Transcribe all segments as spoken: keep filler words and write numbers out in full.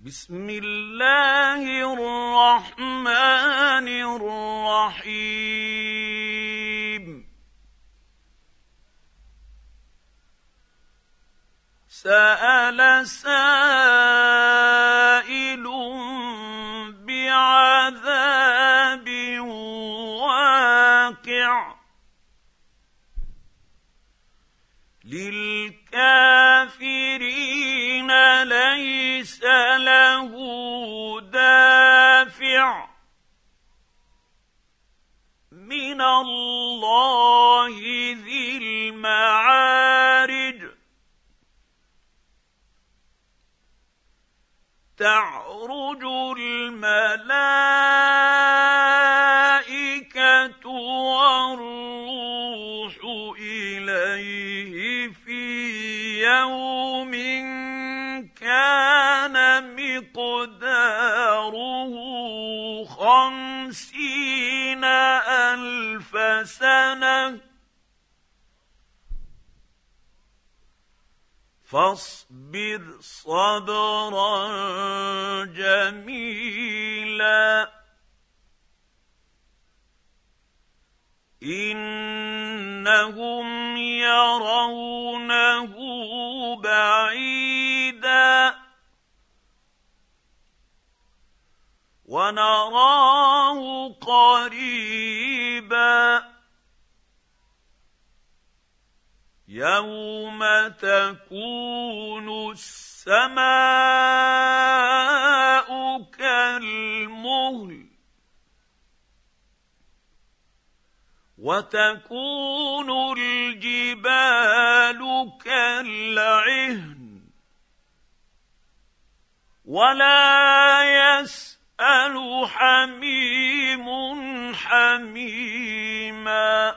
بسم الله الرحمن الرحيم سأل سائل بعذاب واقع للكافرين ليس له دافع من الله ذي المعارج تعرج الملائكة والروح إليه في يوم كان مقداره خمسين ألف سنة فاصبر صبرا جميلا إنهم يرونه بعيدا ونراه قريبا يوم تكون السماء كالمهل وتكون الجبال كالعهن ولا يسأل حميم حميما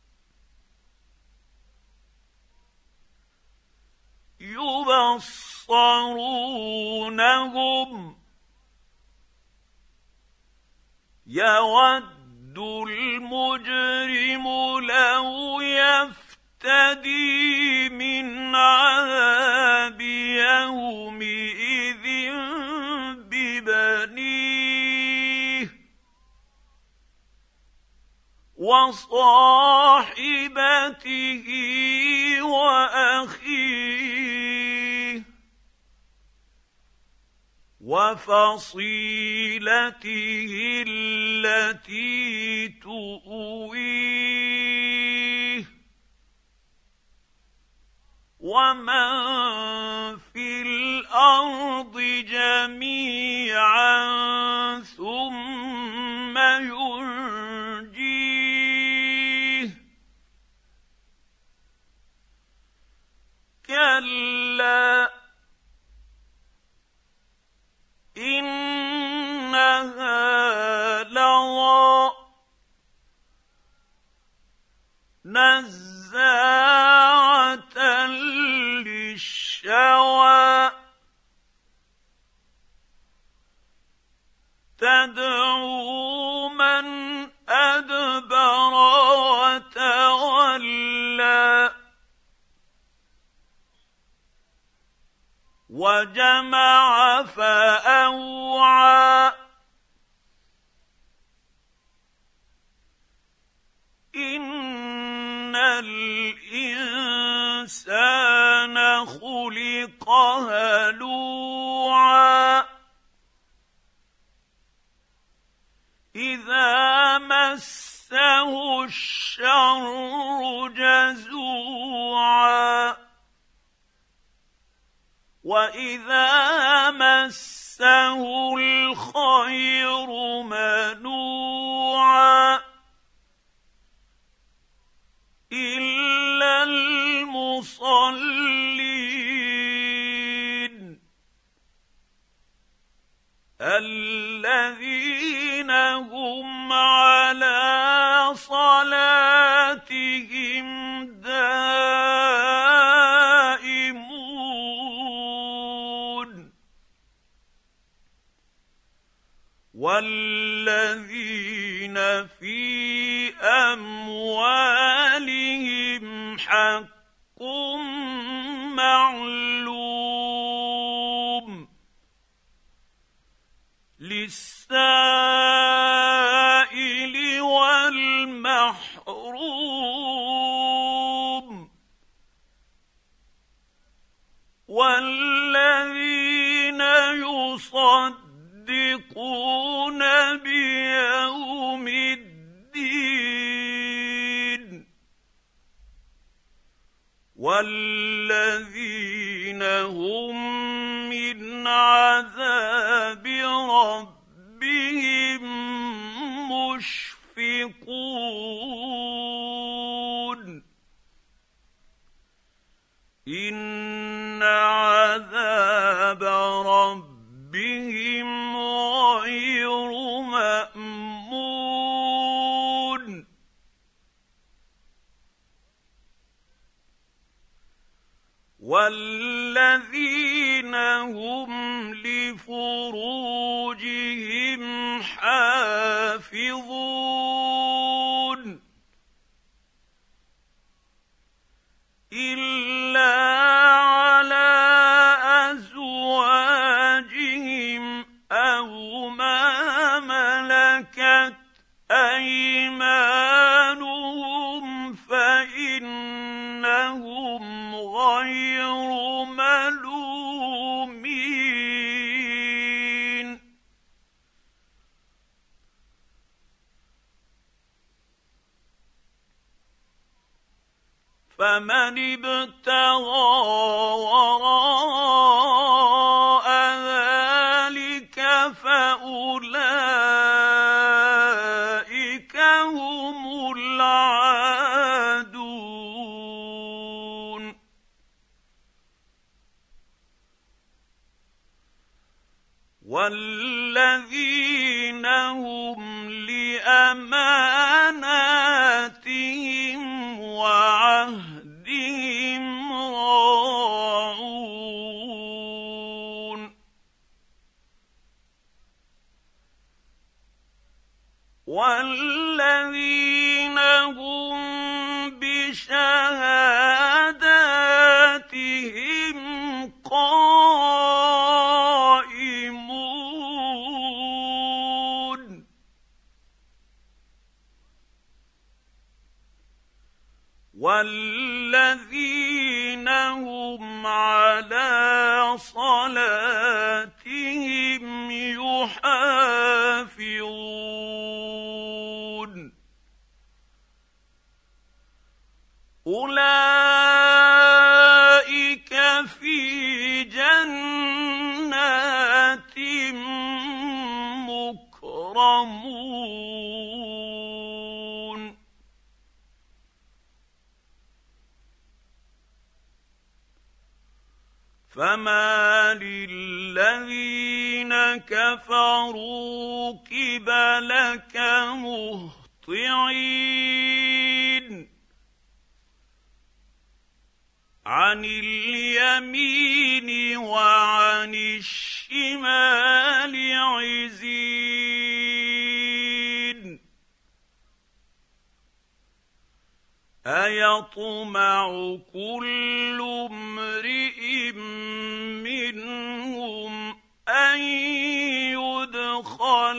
يبصرونهم يود المجرم لو يفتدي من عذاب يومئذ ببنيه وصاحبته وأخيه وفصيلته التي تؤويه ومن في الأرض جميعا ثم ينجيه كلا إنها لظى نزاعة للشوى تدعو من أدبر وتولى وجمع فأوعى إن الإنسان خلق هلوعا إذا مسه الشر جزوعا وإذا مسه الخير منوعا إلا المصلين الذين هم على صلاتهم دائمون والذين في أموالهم حق معلوم للسائل والمحروم والذين يصدقون بيوم الدين والذين هم من عذاب ربهم مشفقون إن عذاب ربهم غير مأمون والذين هم لفروجهم حافظون إلا على أزواجهم أو ما ملكت أيمانهم فإنهم غير ملومين فمن ابتغى وراء ذلك فأولئك هم العادون والذين هم لأماناتهم وعهدهم راعون والذين هم بشهاداتهم قائمون والذين هم على صلاتهم يحافظون أولئك في جنات مكرمون فما للذين كفروا قبلك مهطعين عن اليمين وعن الشمال عزين أيطمع كل امرئ منهم أن يدخل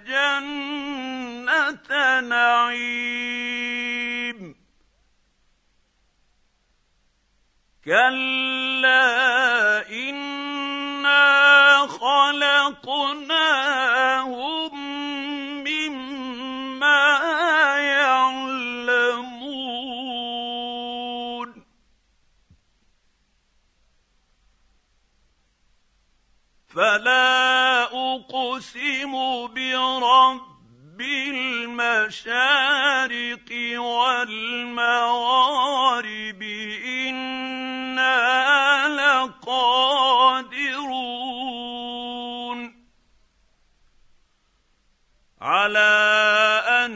جنة نعيم كلا إنا خلقناهم مما يعلمون فلا أقسم برب المشارق والمغارب إنا لقادرون على أن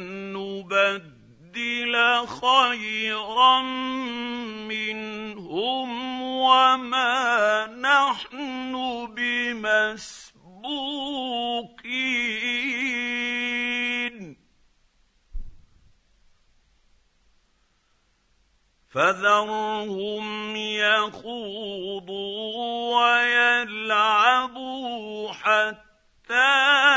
نبدل خيرا منهم وما نحن بمسبوقين فذرهم يخوضوا ويلعبوا حتى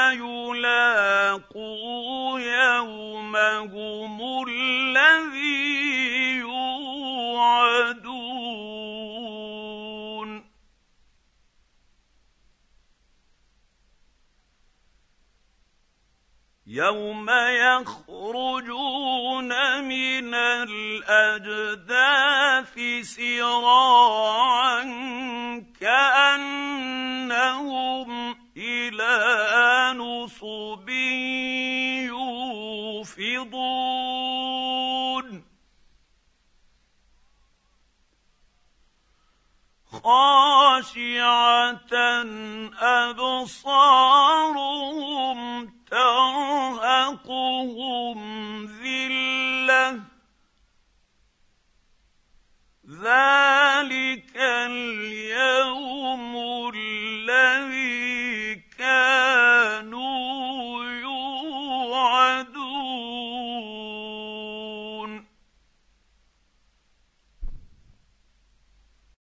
يوم يخرجون من الأجداث سراعا كأنهم إلى نصب يوفضون خاشعة أبصارهم ترهقهم